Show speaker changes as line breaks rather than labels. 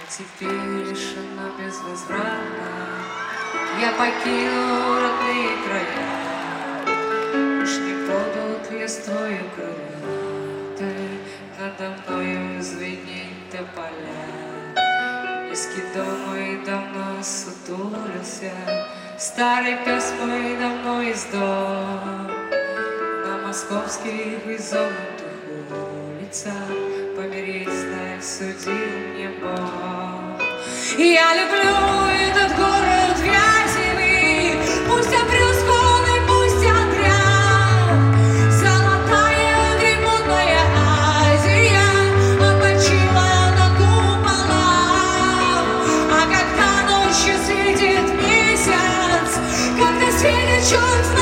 Теперь решено безвозвратно, я покину родные края. Уж не будут листвою крылаты надо мною звенеть тополя. Низкий дом мой давно сутулился, старый пес мой давно издох. На московских изогнутых улицах помереть, знай, судил мне Бог. Я люблю этот город вязевый, пусть обрюзган, пусть отряд. Золотая гремутная Азия опочила на куполах. А когда ночью светит месяц, когда светит черт